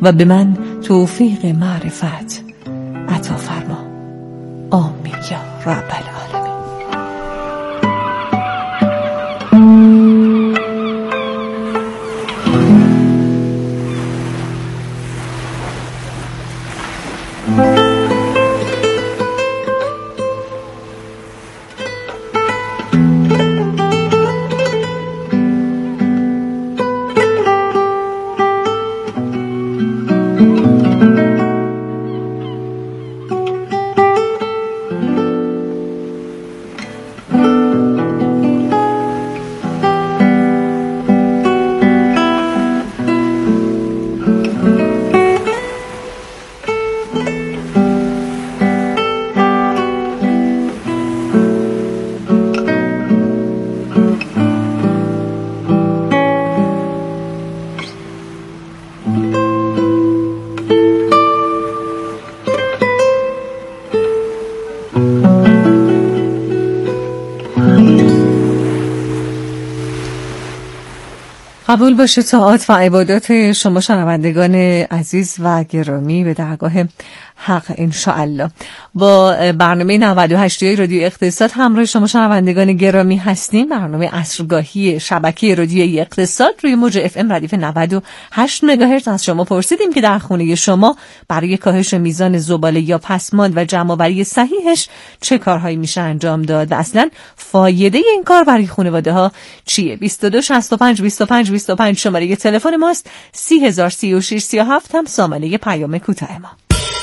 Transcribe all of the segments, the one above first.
و به من توفیق معرفت عطا فرما. آمین یا رب العالمین. قبول باشه طاعات و عبادات شما شنوندگان عزیز و گرامی به درگاه حق انشاءالله. با برنامه 98 رادیو اقتصاد همراه شما شنوندگان گرامی هستیم. برنامه عصرگاهی شبکه رادیویی اقتصاد روی موج اف ام ردیف 98 مگاهرتز. از شما پرسیدیم که در خونه شما برای کاهش میزان زباله یا پسماند و جمع‌آوری صحیحش چه کارهایی میشه انجام داد و اصلا فایده این کار برای خانواده ها چیه؟ 22 65 25 25 شماره تلفن ماست. 3036 37 هم سامانه پیام کوتاه ما.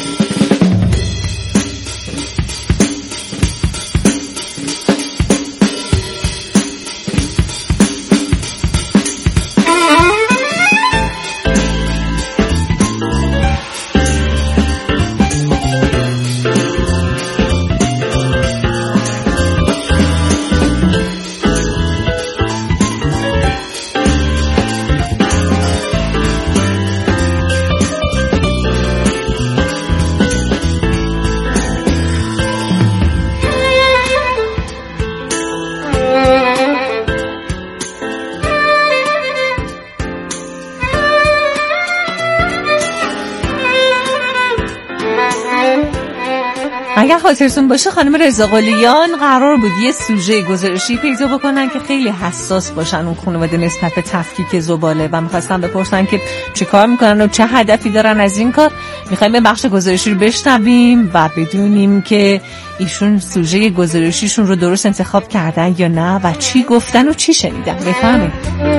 اگر خاطرتون باشه خانم رضاقلیان قرار بود یه سوژه گزارشی پیدا بکنن که خیلی حساس باشن اون خانواده نسبت به تفکیک زباله و می‌خواستن بپرسن که چه کار میکنن و چه هدفی دارن از این کار. میخوایم به بخش گزارشی رو بشنویم و بدونیم که ایشون سوژه گزارشیشون رو درست انتخاب کردن یا نه و چی گفتن و چی شنیدن. بفرمایید.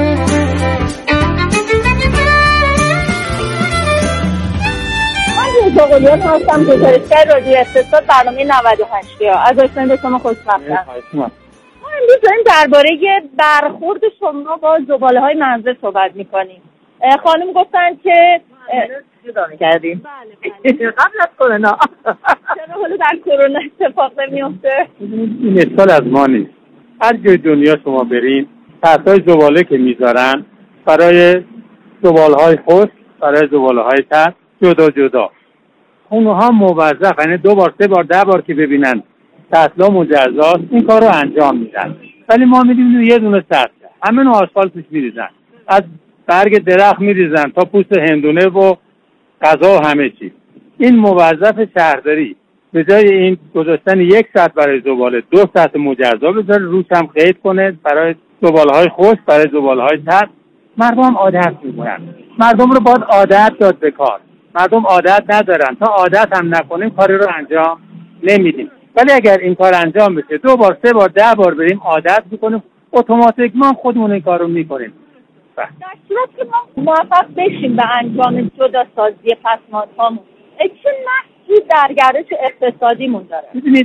رضاقلیان هستم، گزارشگر رادیو اقتصاد برنامه 98 از آشنایی به شما خوشبختم. ما امروز داریم درباره برخورد شما با زباله‌های منزل صحبت می‌کنیم. خانم گفتن که چی کردیم؟ بله. قبل از کرونا. چرا حالا در کرونا اتفاق نمی‌افته؟ این سال از ما نیست. هر جای دنیا شما برین، سطح زباله که می‌ذارن برای زباله‌های خشک، برای زباله‌های تر جدا اونها موظف، یعنی 2 بار 3 بار 10 بار که ببینن سطلا مجزاست این کار رو انجام میدن. ولی ما میدونیم یه دونه سطل همه نوع آسفالت توش میریزن، از برگ درخت میریزن تا پوست هندونه و غذا و همه چی. این موظف شهرداری به جای این گذاشتن 1 سطل برای زباله 2 سطل مجزا بذاره، روش هم قید کنه برای زباله‌های خشک، برای زباله‌های تر. مردم عادت میکنن. مردم رو باید عادت داد به کار. مردم عادت ندارن، تا عادت هم نکنیم کاری رو انجام نمیدیم. ولی اگر این کار انجام بشه 2 بار 3 بار 10 بار بریم عادت میکنیم، اتوماتیکمان خودمون این کار رو میکنیم. در صورت که ما موفق بشیم به انجام جداسازی پسماندهامون، چه نقشی در گردش اقتصادیمون داره؟ میدونید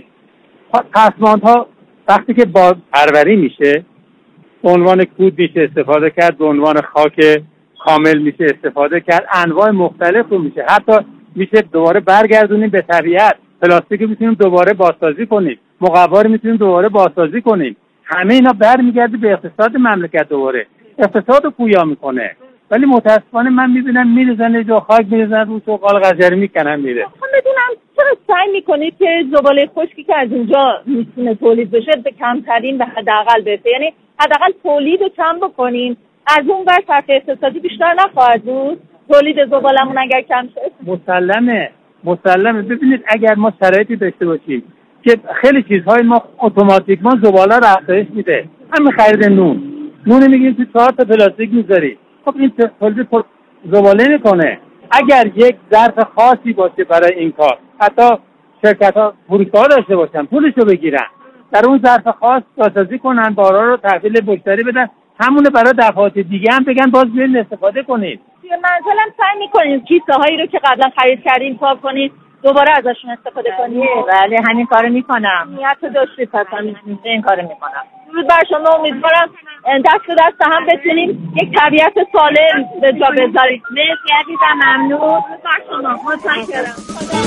پسماندها وقتی که با پروری میشه به عنوان کود میشه استفاده کرد، به عنوان خاک کامل میشه استفاده کرد، انواع مختلف رو میشه، حتی میشه دوباره برگردونیم به طبیعت. پلاستیک میتونیم دوباره بازسازی کنیم، مقوا میتونیم دوباره بازسازی کنیم. همه اینا برمیگرده به اقتصاد مملکت، دوباره اقتصاد رو پویا میکنه. ولی متاسفانه من میبینم میریزن جو خاک، میریزن رو سوقال قجری میکنن میره. خب بدونم چرا سعی میکنید که زباله خشکی که از اونجا میتونه تولید بشه به کمترین به حداقل برسه؟ یعنی حداقل تولید رو کم بکنین، از اون ور فرق اقتصادی بیشتر نخواهد بود؟ تولید زبالمون اگر کم شه. مسلمه. ببینید اگر ما شرایطی داشته باشیم که خیلی چیزهای ما اتوماتیکما زباله رو افزایش میده، همین خرید نون میگیم تو 4 تا پلاستیک میذاری، خب این تولید زباله میکنه. اگر یک ظرف خاصی باشه برای این کار، حتی شرکت‌ها فروشگاه داشته باشن پولشو بگیرن، در اون ظرف خاص سازی کنن، بارا رو تحویل مشتری بدن، همونه برای دفعات دیگه هم بگن باز بیاین استفاده کنید. توی منزلم سعی می‌کنیم کیسه هایی رو که قبلا خرید کردیم پاک کنید، دوباره ازشون استفاده کنید. بله همین کارو میکنم. نیت داشتید پس این کارو میکنم. درود بر شما، امیدوارم دست به دست هم بتونیم یک طبیعت سالم به جا بذارید. مرسی عزیزم، ممنون. بر شما متشکرم.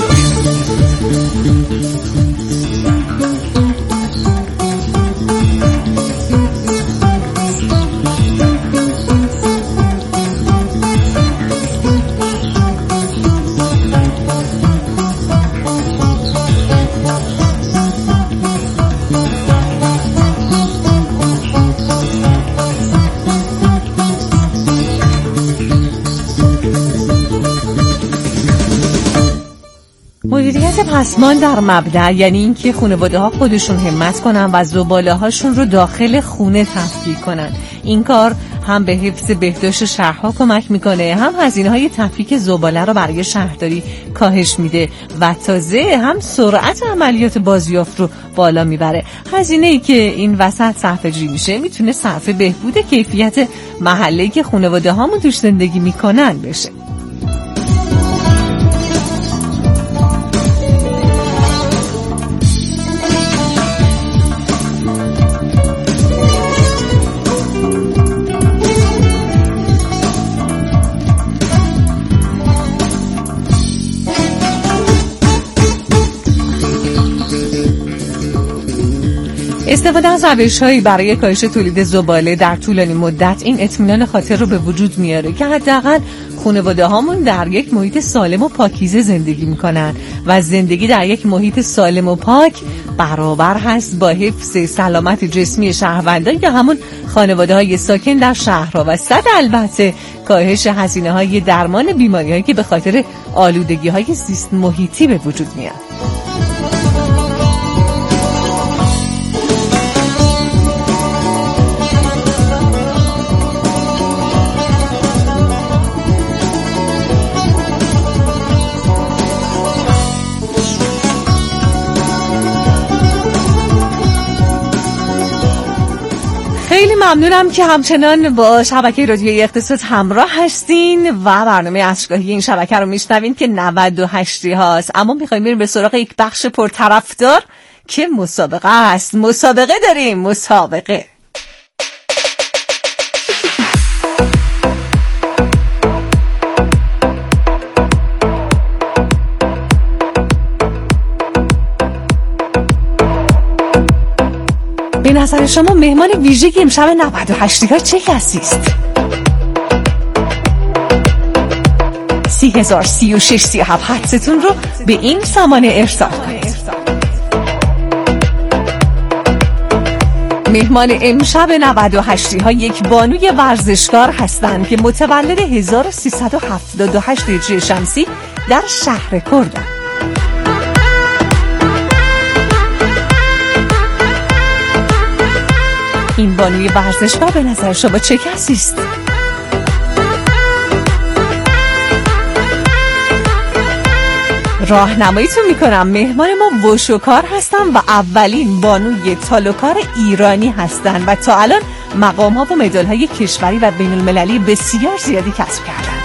مدیریت پسمان در مبدأ یعنی اینکه خانواده‌ها خودشون همت کنن و زباله‌هاشون رو داخل خونه تفکیک کنن. این کار هم به حفظ بهداشت شهرها کمک میکنه، هم هزینه‌های تفکیک زباله رو برای شهرداری کاهش میده و تازه هم سرعت عملیات بازیافت رو بالا میبره. هزینه‌ای که این وسط صرفه‌جویی میشه میتونه صرف بهبود کیفیت محله‌ای که خانواده‌هامون توش زندگی میکنن بشه. استفاده از روش‌هایی برای کاهش تولید زباله در طولانی مدت این اطمینان خاطر رو به وجود میاره که حداقل خانواده‌هامون در یک محیط سالم و پاکیزه زندگی میکنن و زندگی در یک محیط سالم و پاک برابر هست با حفظ سلامت جسمی شهروندان یا همون خانواده‌های ساکن در شهرها و البته کاهش هزینه‌های درمان بیماری‌هایی که به خاطر آلودگی‌های زیست محیطی به وجود میاد. خیلی ممنونم که همچنان با شبکه رادیویی اقتصاد همراه هستین و برنامه عصرگاهی این شبکه رو میشنوین که 98 هاست. اما میخوایم بریم به سراغ یک بخش پرطرفدار که مسابقه است. مسابقه داریم، مسابقه. به نظر شما مهمان ویژه امشب 98 ها چه کسی است؟ 30,036 37 حدستون رو به این سامانه ارسال کنید. مهمان امشب 98 ها یک بانوی ورزشکار هستند که متولد 1378 هجری شمسی در شهر کردن. این بانوی ورزشکار به نظر شما چه کسی است؟ راهنماییتون میکنم. مهمان ما وشوکار هستن و اولین بانوی تالوکار ایرانی هستن و تا الان مقام‌ها و مدال‌های کشوری و بین‌المللی بسیار زیادی کسب کردن.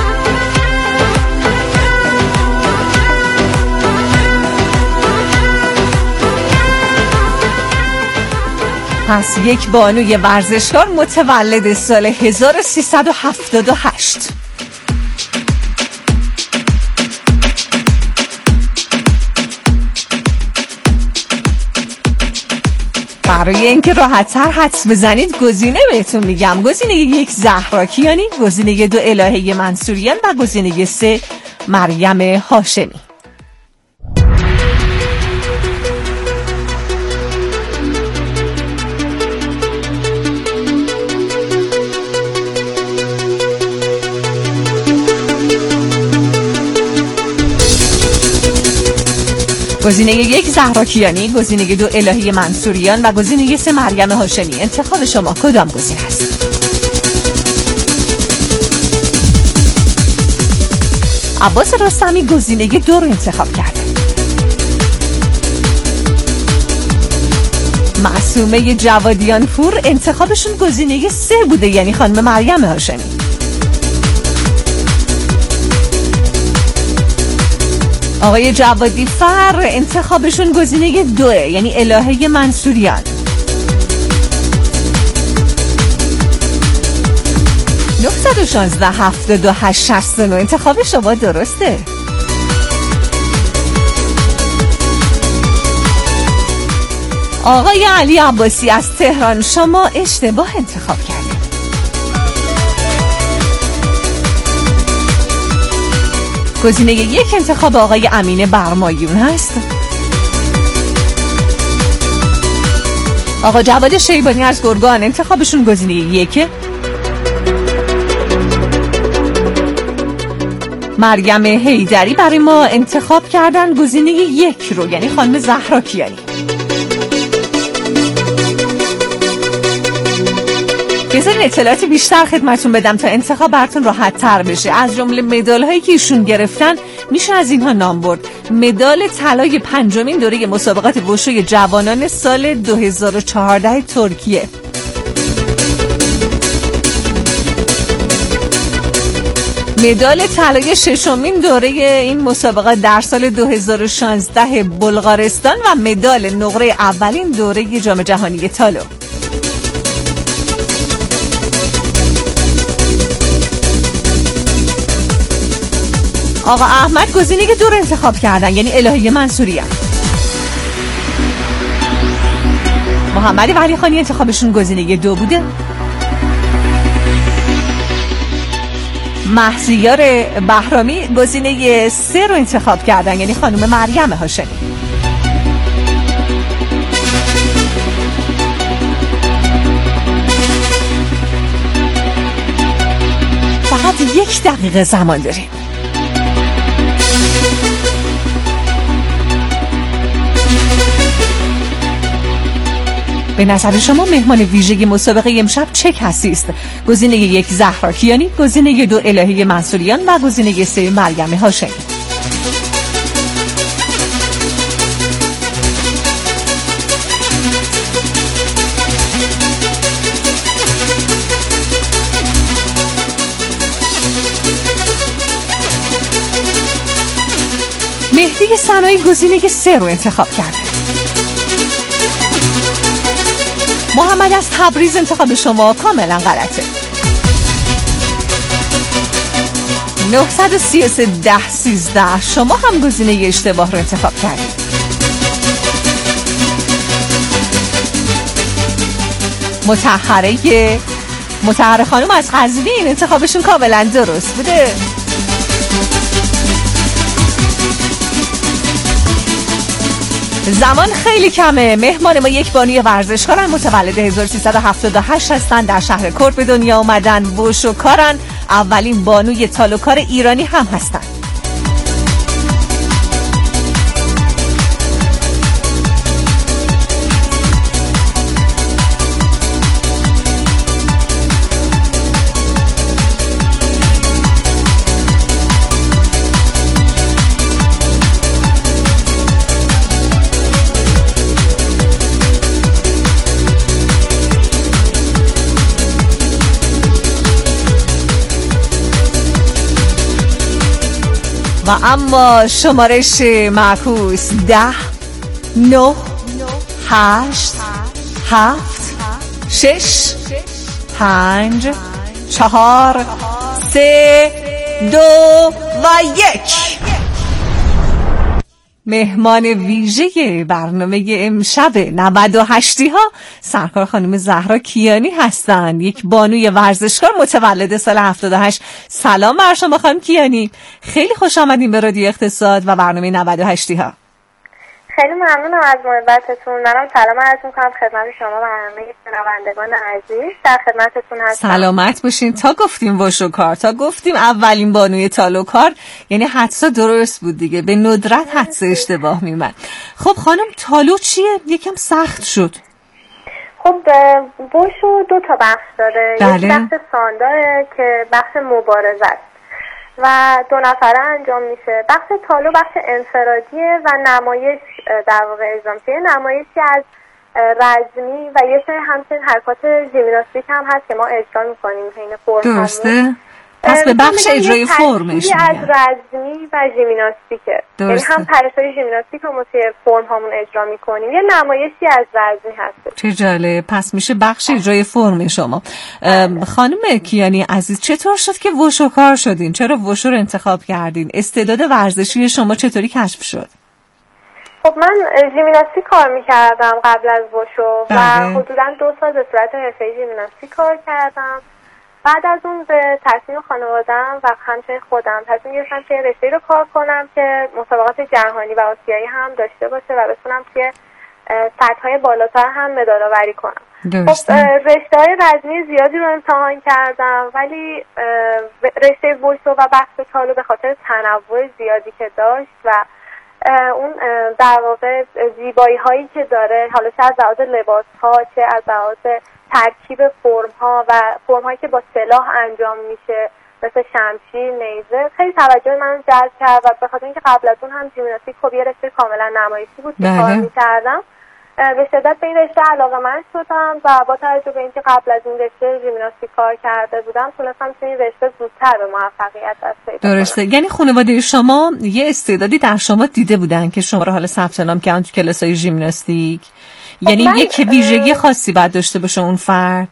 پس یک بانوی ورزشکار متولد سال 1378. برای اینکه راحت‌تر حدس بزنید گزینه بهتون میگم. گزینه 1 زهراکیانی، گزینه 2 الهه منصوریان و گزینه 3 مریم هاشمی. گزینه 1 زهرا کیانی، گزینه 2 الهی منصوریان و گزینه 3 مریم هاشمی. انتخاب شما کدام گزینه است؟ عباس رستمی گزینه 2 رو انتخاب کرده. معصومه جوادیان پور انتخابشون گزینه 3 بوده، یعنی خانم مریم هاشمی. آقای جوادی فر انتخابشون گزینه 2، یعنی الهه منصوریان. 916 78 69 انتخاب شما درسته. آقای علی عباسی از تهران، شما اشتباه انتخاب کردید. گزینه 1 انتخاب آقای امین برمایون هست. آقا جواد شیبانی از گرگان انتخابشون گزینه 1. مریم حیدری برای ما انتخاب کردن گزینه 1 رو، یعنی خانم زهرا کیانی. بذارین اطلاعات بیشتر خدمتون بدم تا انتخاب براتون راحت تر بشه. از جمله مدال هایی که ایشون گرفتن میشه از اینها نام برد: مدال طلای 5مین دوره مسابقات وشوی جوانان سال 2014 ترکیه، مدال طلای 6مین دوره این مسابقات در سال 2016 بلغارستان و مدال نقره اولین دوره جام جهانی تالو. آقا احمد گزینه 2 رو انتخاب کردن، یعنی الهی منصوریان. محمد ولی خانی انتخابشون گزینه 2 بوده. مهسیار بهرامی گزینه 3 رو انتخاب کردن، یعنی خانم مریم هاشمی. فقط 1 دقیقه زمان داریم. به نظر شما مهمان ویژه مسابقه امشب چه کسی است؟ گزینه 1 زهرا کیانی، گزینه 2 الهی منصوریان و گزینه 3 مریم هاشمی. مهدی سنایی گزینه 3 رو انتخاب کرده. محمد از تبریز انتخاب شما کاملا غلطه. 933 10 13 شما هم گزینه اشتباه رو انتخاب کردید. مطهره خانم از قزوین انتخابشون کاملا درست بوده. زمان خیلی کمه. مهمان ما یک بانوی ورزشکارن، متولد 1378 هستن، در شهر کرد به دنیا اومدن، وشوکارن، اولین بانوی تالوکار ایرانی هم هستن. و اما شمارش معکوس 10 9 8 7 6 5 4 3 2 و 1. مهمان ویژه برنامه امشب 98 ها سرکار خانم زهرا کیانی هستند، یک بانوی ورزشکار متولد سال 78. سلام بر شما خانم کیانی، خیلی خوش آمدین به رادیو اقتصاد و برنامه 98 ها. خیلی ممنونم از محبتتون. منم سلام عرض میکنم خدمت شما و همه شنوندگان عزیز. در خدمتتون هستم. سلامت باشین. تا گفتیم وشوکار، تا گفتیم اولین بانوی تالوکار، یعنی حدسا درست بود دیگه، به ندرت حدس اشتباه میمد. خب خانم تالو چیه؟ یکم سخت شد. خب وشو 2 تا بخش داره. یک بخش سانداره که بخش مبارزه و 2 نفره انجام میشه. بخش تالو بخش انفرادیه و نمایش در واقع اجرا میشه. نمایشی از رزمی و یه سری همچنین حرکات ژیمناستیک هم هست که ما اجرا میکنیم بین فرم. درسته؟ پس به بخش اجرای فرمش میگم از رزمی و ژیمناستیکه، یعنی هم پرشای ژیمناستیک رو توی فرم همون اجرا میکنیم، یه نمایشی از رزمی هست. چه جالب. پس میشه بخش اجرای فرم شما. خانم کیانی عزیز، چطور شد که وشوکار شدین؟ چرا وشو رو انتخاب کردین؟ استعداد ورزشی شما چطوری کشف شد؟ خب من ژیمناستیک کار میکردم قبل از وشو و حدوداً 2 سال به صورت حرفه‌ای ژیمناستیک کار کردم. بعد از اون به تصمیم خانواده‌ام و همچنین خودم تصمیم گرفتم که رشته‌ای رو کار کنم که مسابقات جهانی و آسیایی هم داشته باشه و بتونم که سطح‌های بالاتر هم مدال‌آوری کنم. خب رشته‌های رزمی زیادی رو امتحان کردم، ولی رشته وشو و بخش تالو به خاطر تنوع زیادی که داشت و اون در واقع زیبایی‌هایی که داره، حالا چه از لحاظ لباس‌ها چه از لحاظ ترکیب فرم‌ها و فرم‌هایی که با سلاح انجام میشه مثل شمشیر، نیزه، خیلی توجه من جلب کرد و به خاطر اینکه قبل از اون هم ژیمناستیک خب یه رشته کاملا نمایشی بود که کار می‌کردم، به شدت به این رشته علاقه‌مند شدم و با توجه به اینکه قبل از این رشته ژیمناستیک کار کرده بودم تونستم تو این رشته زودتر به موفقیت دست پیدا کنم. درسته. یعنی خانواده شما یه استعدادی در شما دیده بودن که شما رو حالا ثبت نام کردن تو کلاس‌های ژیمناستیک؟ یعنی یک ویژگی خاصی باید داشته باشه اون فرد؟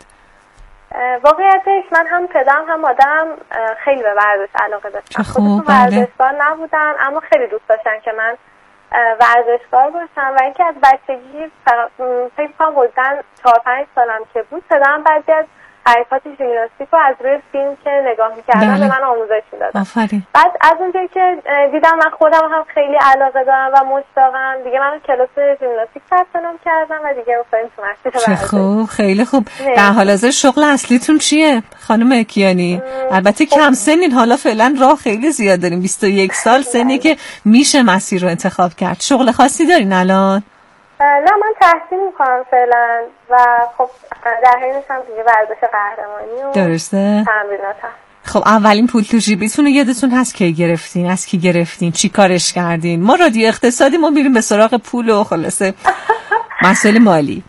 واقعیتش من هم پدرم هم مادرم خیلی به ورزش علاقه داشتن. خودشون ورزشکار نبودن اما خیلی دوست داشتن که من ورزشکار باشم و اینکه از بچگی فکر کنم حدوداً 4-5 سالم که بود پدرم بعضی از حرکات ژیمناستیک رو از روی فیلم که نگاه می‌کردم به من آموزش می‌دادن. بعد از اونجایی که دیدم من خودم هم خیلی علاقه دارم و مشتاقم، دیگه من کلاس ژیمناستیک ثبت نام کردم و دیگه افتادم تو مسیر ورزش. خوب، خیلی خوب. در حال حاضر شغل اصلیتون چیه خانم کیانی؟ البته کم سنین، حالا فعلا راه خیلی زیاد داریم. 21 سال سنی که میشه مسیر رو انتخاب کرد. شغل خاصی دارین الان؟ نه من تحصیل میکنم فعلا و خب در حینش هم دیگه ورزش قهرمانی و درسته تمریناتم. خب اولین پول تو جیبتون رو یادتون هست کی گرفتین؟ از کی گرفتین؟ چی کارش کردین؟ ما رادیو اقتصادی ما میریم به سراغ پول و خلاصه مسائل مالی.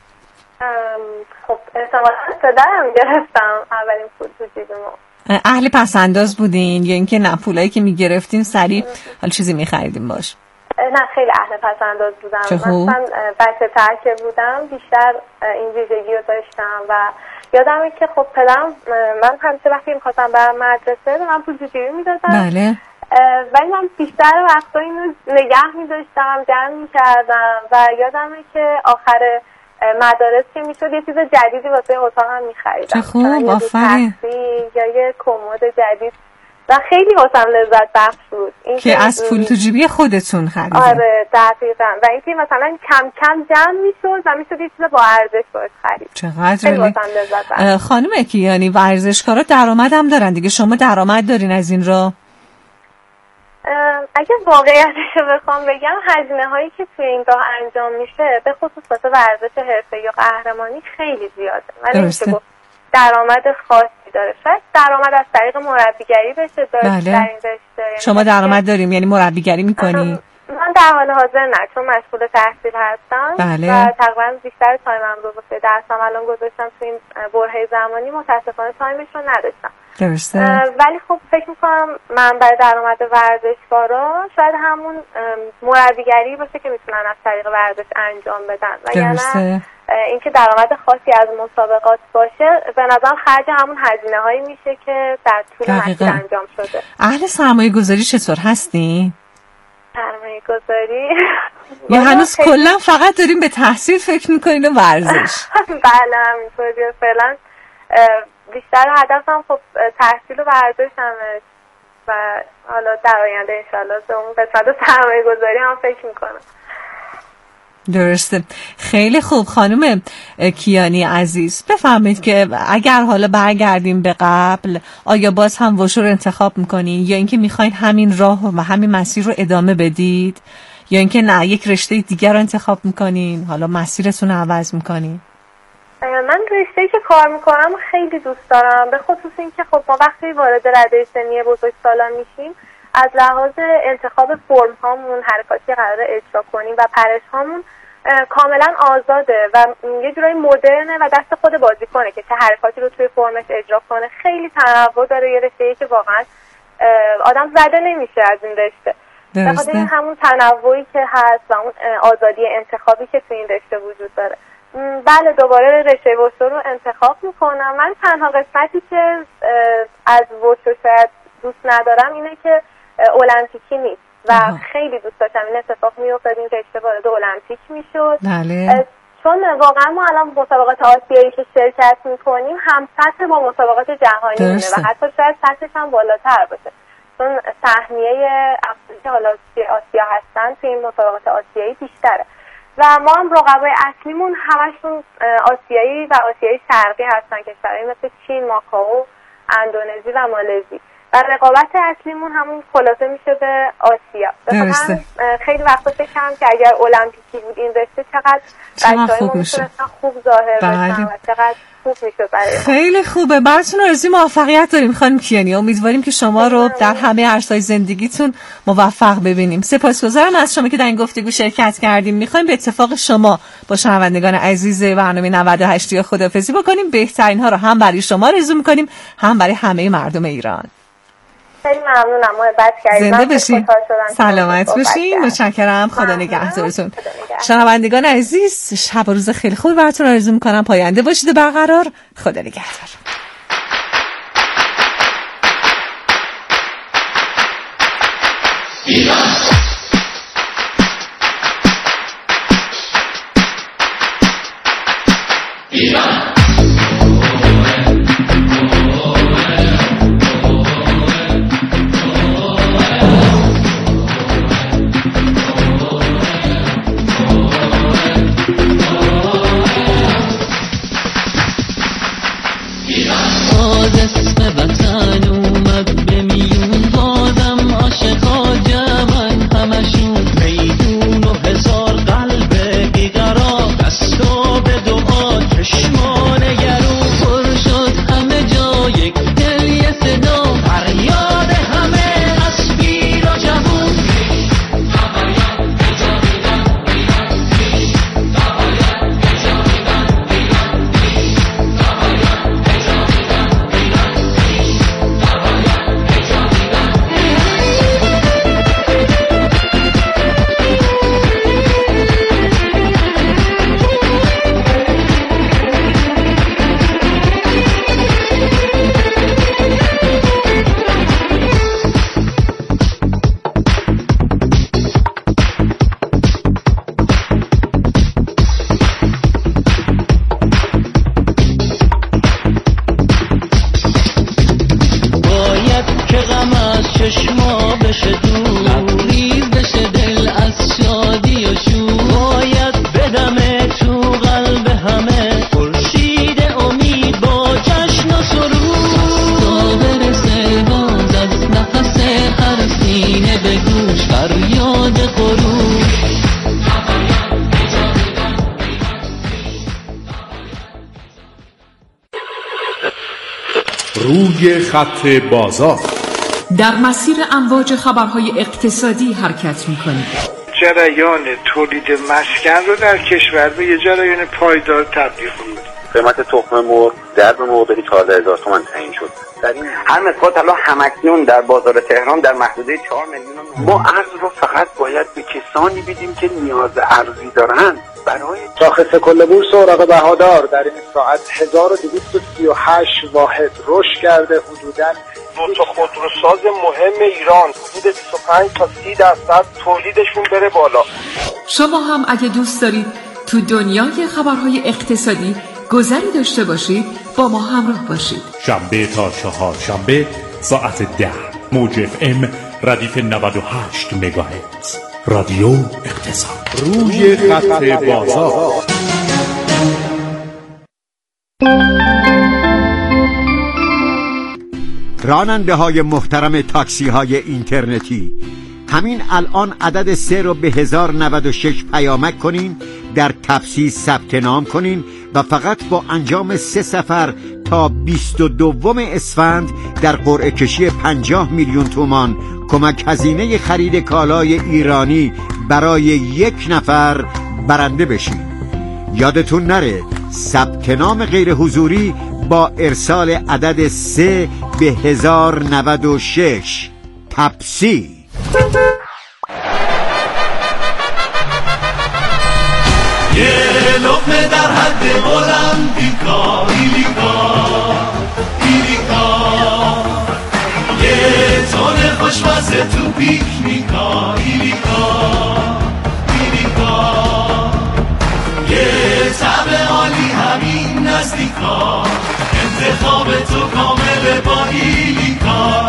خب احتمالاً پدرم گرفتم اولین پول تو جیب ما. اهل پسنداز بودین یا اینکه نه پولایی که میگرفتین سریع حالا چیزی میخریدین باش؟ نه خیلی اهل پسنداز بودم. مثلا بچه تر که بودم بیشتر این ویژگی رو داشتم و یادمه که خب پدرم من همیشه وقتی میخواستم برم مدرسه به من پول تو جیبی میدادن. بله. ولی من بیشتر وقتا اینو نگه میداشتم، جمع میکردم و یادمه که آخر مدارس که میشد یه چیز جدیدی واسه اتاقم میخریدم. چه خوب، آفرین. یا یه کمد جدید و خیلی واسم لذت بخش بود این که از پول تو جیبی خودتون خریدین. آره دقیقاً. و اینکه مثلا کم کم جمع میشد و میشد یه چیز با ارزش باش خرید. چقدر عالی. خانم کیانی ورزشکارا درآمد هم دارن دیگه، شما درآمد دارین از این راه؟ اگه واقعیتش رو بخوام بگم هزینه هایی که توی این راه انجام میشه به خصوص واسه ورزش حرفه‌ای یا قهرمانی خیلی زیاده. ولی نمیشه گفت درآمد خاصی داره. شاید درآمد از طریق مربیگری بشه داره. بله. در این رشته شما درآمد داریم یعنی مربیگری میکنی؟ من در حال حاضر نه، چون مشغول تحصیل هستم. بله. و تقریبا بیشتر تایمم رو واسه درسم الان گذاشتم تو این برهه زمانی، متاسفانه تایمش رو نداشتم. درسته. ولی خب فکر میکنم من برای درآمد ورزشکارا شاید همون مربیگری باشه که میتونن از طریق ورزش انجام بدن و یعنی اینکه درآمد خاصی از مسابقات باشه به نظرم خرج همون هزینه هایی میشه که در طول مسیر انجام شده. اهل سرمایه گذاری چطور هستی؟ سرمایه گذاری یا هنوز کلا فقط داریم به تحصیل فکر میکنین و ورزش؟ بله همینطوریه. فعلا بیشتر هدفم خب تحصیل و ورزش همه و حالا در آینده انشالله به اون قسمت سرمایه گذاری هم فکر میکنم. درسته. خیلی خوب خانم کیانی عزیز، بفرمایید که اگر حالا برگردیم به قبل، آیا باز هم وشو رو انتخاب میکنین یا اینکه میخواین همین راه و همین مسیر رو ادامه بدید یا اینکه نه یک رشته دیگر رو انتخاب میکنین، حالا مسیرتون رو عوض میکنین؟ من رشته‌ای که کار میکنم خیلی دوست دارم، به خصوص اینکه خب ما وقتی وارد رده سنی بزرگسالان میشیم از لحاظ انتخاب فرم هامون، حرکاتی قرار اجرا کنیم و پرش هامون کاملا آزاده و یه جورایی مدرنه و دست خود بازیکنه که چه حرکاتی رو توی فرمش اجرا کنه. خیلی تنوع داره، یه رشته‌ای که واقعا آدم زده نمیشه از این رشته. به خاطر این همون تنوعی که هست و اون آزادی انتخابی که توی این رشته وجود داره. بله دوباره رشته وشو رو انتخاب میکنم. من تنها قسمتی که از وشو شاید دوست ندارم اینه که المپیکی نیست و خیلی دوست داشتم این اتفاق میافتاد، این رشته وارد المپیک میشد. بله. چون واقعا ما الان مسابقات آسیایی که شرکت میکنیم هم سطح با مسابقات جهانی و حتی شاید سطحش هم بالاتر باشه، چون سهمیه افرادی که حالا آسیا هستن توی این مسابقات آسیایی بیشتره و ما هم رقبای اصلیمون همشون آسیایی و آسیایی شرقی هستن، کشورهایی مثل چین، ماکائو، اندونزی و مالزی و رقابت اصلیمون همون خلاصه میشه به آسیا. درسته. خیلی وقتا فکر کردم که اگر المپیکی بود این رشته چقدر خوب میشه، خوب ظاهر بشن و چقدر خوب میشه برای خیلی خوبه. براتون آرزوی موفقیت داریم خانم کیانی. امیدواریم که شما رو در همه عرصه‌های زندگیتون موفق ببینیم. سپاسگزارم از شما که در این گفتگو شرکت کردیم. میخوایم به اتفاق شما با شنوندگان عزیز برنامه 98 یا خداحافظی بکنیم. بهترین ها رو هم برای شما آرزو میکنیم هم برای همه مردم ایران. خیلی ممنونم، محبت کردید. زنده باشین، سلامت باشین. متشکرم. خدا نگهدارتون. شنوندگان عزیز، شب و روز خیلی خوب براتون آرزو میکنم. پاینده باشید و برقرار. خدا نگهدار. روی خط بازار در مسیر امواج خبرهای اقتصادی حرکت می‌کنید. جریان تولید مسکن رو در کشور به یه جریان پایدار تبدیل کنید. قیمت تخم مرغ در مقابل 14,000 تومان تعیین شد. در این هر مسکات الان همکنون در بازار تهران در محدوده 4 میلیون. ما ارز رو فقط باید به کسانی بدیم که نیاز ارزی دارن. برای شاخص کل بورس اوراق بهادار در این ساعت 1238 واحد رشد کرده. حدوداً دو تا خودروساز مهم ایران حدود 25 تا 30% تولیدشون بره بالا. شما هم اگه دوست دارید تو دنیای خبرهای اقتصادی گذری داشته باشید با ما همراه باشید. شنبه تا چهارشنبه ساعت 10 موج FM ردیف 98 مگاهرتز. رادیو اقتصاد، روی خط بازار. راننده های محترم تاکسی های اینترنتی، همین الان عدد 3 رو به 1096 پیامک کنین، در تپسی ثبت نام کنین و فقط با انجام 3 سفر تا 22 اسفند در قرعه کشی 50 میلیون تومان کمک هزینه خرید کالای ایرانی برای 1 نفر برنده بشین. یادتون نره ثبت نام غیر حضوری با ارسال عدد 3 به 1096. تپسی. یه لقمه در حد المپیکا، ایلیکا، یه تونه خوشمزه تو پیکنیکا، ایلیکا، یه طعم عالی همین نزدیکا، انتخاب تو کامل با ایلیکا.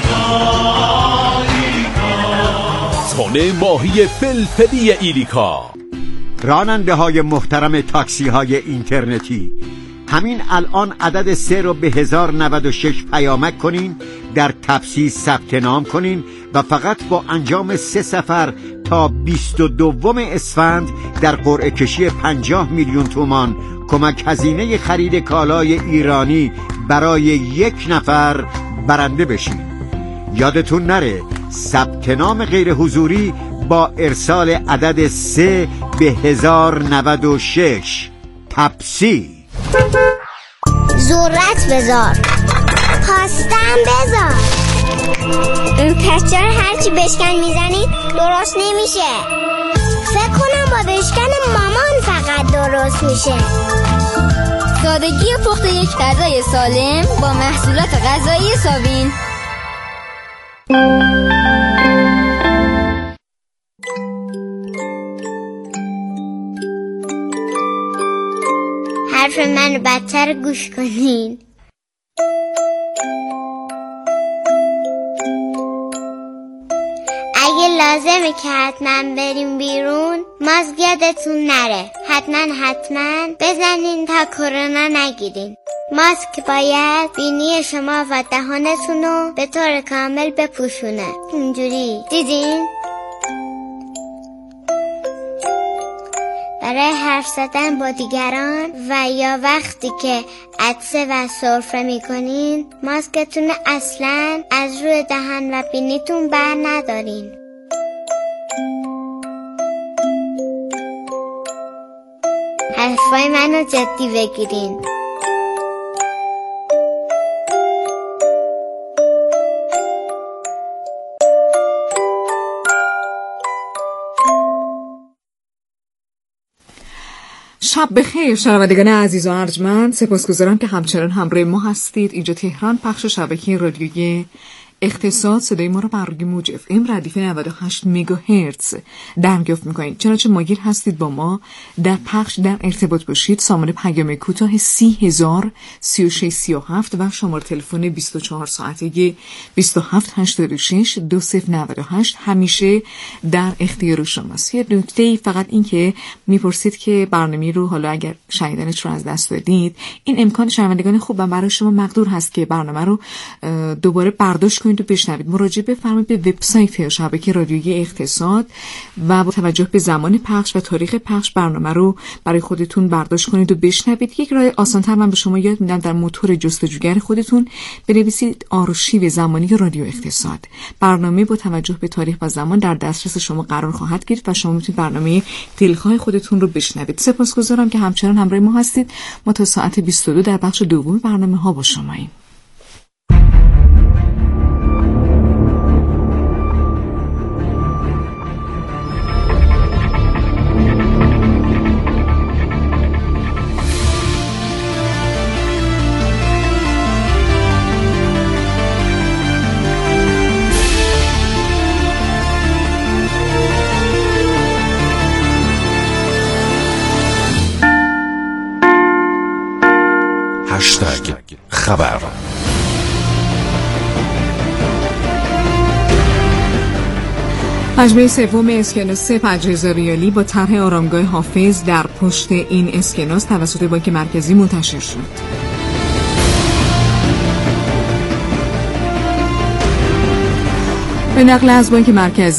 تونه ماهی فلفلی ایلیکا. راننده های محترم تاکسی های اینترنتی، همین الان عدد 3 رو به 1096 پیامک کنین، در تپسی ثبت نام کنین و فقط با انجام 3 سفر تا 22 اسفند در قرعه کشی 50 میلیون تومان کمک هزینه خرید کالای ایرانی برای 1 نفر برنده بشین. یادتون نره ثبت نام غیر حضوری با ارسال عدد 3 به 1096. تپسی. ذرت بذار، پاستم بذار، این پسچه هرچی بشکن میزنی درست نمیشه. فکر کنم با بشکن مامان فقط درست میشه. سادگی پخت یک غذای سالم با محصولات غذایی سابین. حرف من بدتر گوش کنین. اگه لازمه که حتما بریم بیرون، ماسک یادتون نره. حتما بزنین تا کرونا نگیرین. ماسک باید بینی شما و دهانتون رو به طور کامل بپوشونه. اینجوری دیدین؟ برای حرف زدن با دیگران و یا وقتی که عطسه و سرفه میکنین، ماسکتون اصلا از روی دهان و بینیتون بر ندارین. حرفای منو جدی بگیرین. شب بخیر شنوندگان عزیز و ارجمند، سپاسگزارم که همچنان همراه ما هستید. اینجا تهران، پخش شبکه رادیویی اقتصاد. صدای ما رو بر روی موج FM ردیف 98 مگاهرتز دریافت می‌کنید. چنانچه مایل هستید با ما در پخش در ارتباط باشید. سامان پیام کوتاه 303637 و شماره تلفن 24 ساعته 2786 2098 همیشه در اختیار شماست. یه نکته فقط این که میپرسید که برنامه رو حالا اگر شنیدنش رو از دست دادید، این امکان شنوندگان خوب برای شما مقدور هست که برنامه رو دوباره برداشت کنید و بشنوید. مراجعه بفرمایید به وبسایت شبکه رادیویی اقتصاد و با توجه به زمان پخش و تاریخ پخش برنامه رو برای خودتون برداشت کنید و بشنوید. یک راه آسان‌تر من به شما یاد میدم، در موتور جستجوگر خودتون بنویسید آرشیو زمانی رادیو اقتصاد. برنامه با توجه به تاریخ و زمان در دسترس شما قرار خواهد گرفت و شما میتونید برنامه دلخواه خودتون رو بشنوید. سپاسگزارم که همچنان همراه ما هستید. ما تا ساعت 22 در بخش دوم برنامه‌ها با شماییم. خبر. مجموعه سوم اسکناس 5000 ریالی با طرح آرامگاه حافظ در پشت این اسکناس توسط بانک مرکزی منتشر شد. به نقل از بانک مرکزی